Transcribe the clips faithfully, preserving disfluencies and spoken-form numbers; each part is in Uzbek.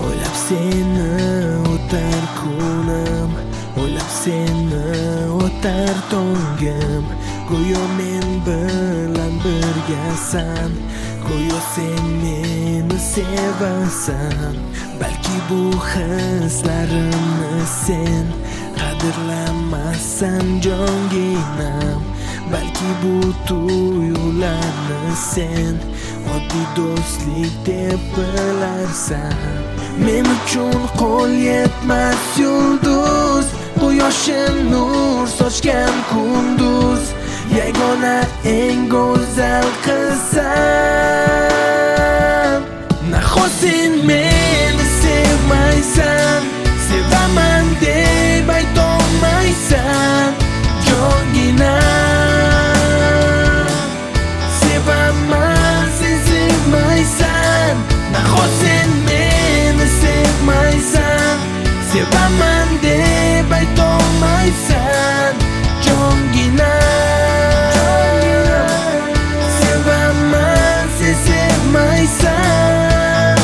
O'ylab seni o'tar kunim, o'ylab seni o'tar tongim. Go'yo men bilan birgasan, go'yo sen meni sevasan. Balki bu hislarimni sen qadrlamassan jonginam. Balki bu tuyularni sen oddiy do'stlik deb bilarsan. Men uchun qo'l yetmas yulduz, quyoshim nur sochgan kunduz, yagona eng go'zal qizsan. Nahot sen meni sevmaysan, sevaman deb aytolmaysan jonginam. Sevaman, sen sevmaysan. Nahot sen meni sevmaysan, sevaman deb aytolmaysan jonginam. Sevaman, sen sevmaysan.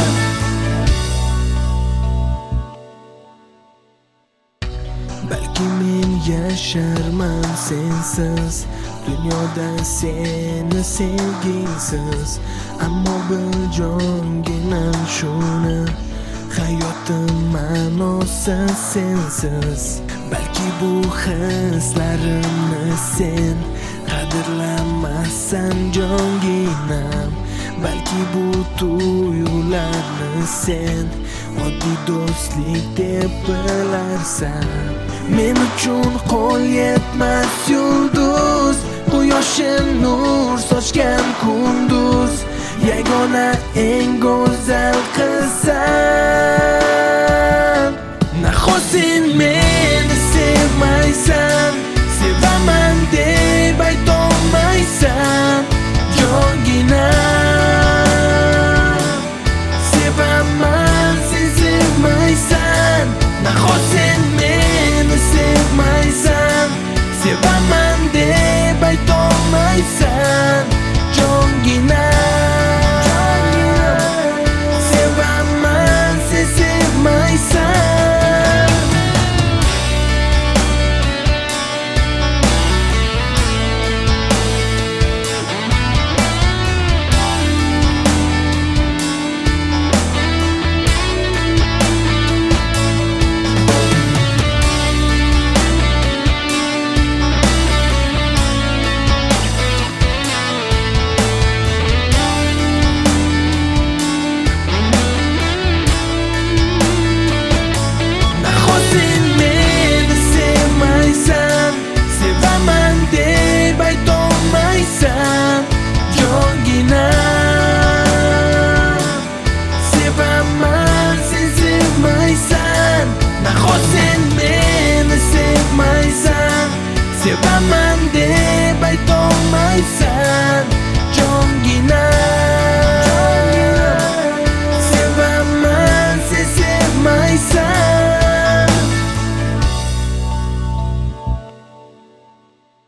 Balki men yasharman sensiz, dunyoda seni sevgisiz. Ammo bil jonginam shuni, hayotim ma'nosi sensiz. Balki bu hislarimni sen qadrlamassan jonginam. Balki bu tuyularni sen oddiy do'stlik deb bilarsan. Men uchun qo'l yetmas yulduz, quyoshim nur sochgan kunduz, yagona eng go'zal qizsan. Nahot sen meni sevmaysan, sevaman deb aytolmaysan jonginam. Sevaman, sen sevmaysan. Nahot sen meni sevmaysan, sevaman deb aytolmaysan jonginam. Sevaman, sen sevmaysan. Nahot sen meni sevmaysan, sevaman